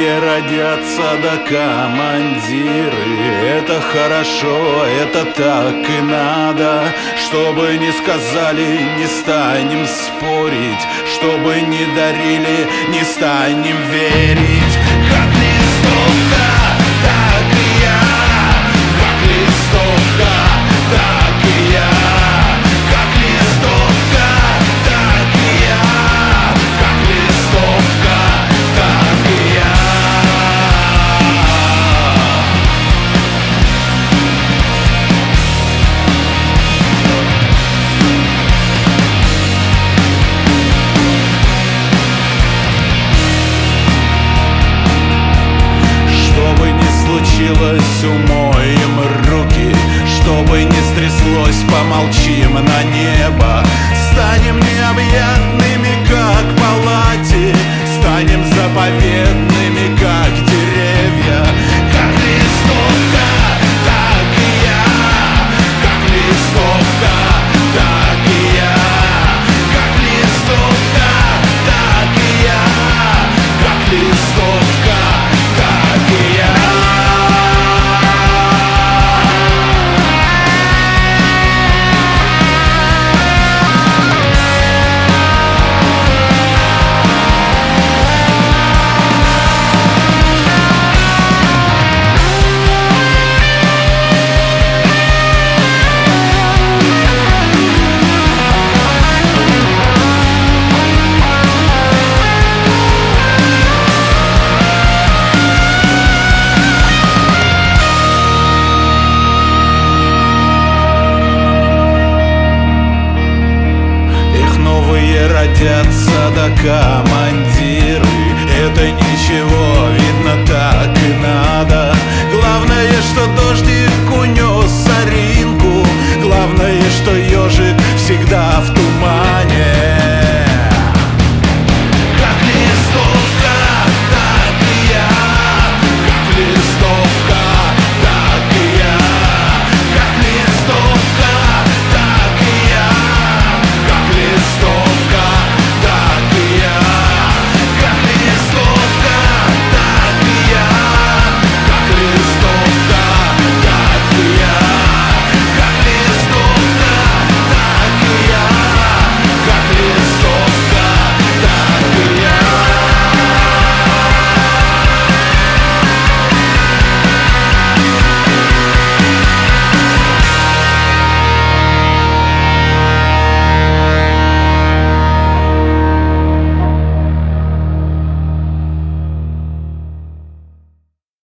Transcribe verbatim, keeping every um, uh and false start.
новые родятся, да командиры. Это хорошо, это так и надо. Чтобы не сказали, не станем спорить. Чтобы не дарили, не станем верить. Как листовка, так и я. Как листовка, так и я. Как листовка, так и я. Как листовка, так и я. Что бы ни случилось, умоем руки. Что бы ни стряслось, помолчим на небо. Станем необъятными, как палати. Станем заповедными, как деревья. Как листовка, так и я. Как листовка, так и я. Как листовка, так и я. Как листовка, так и я. Родятся, да командиры. Это ничего, видно, так и надо. Главное, что дождик унес соринку. Главное, что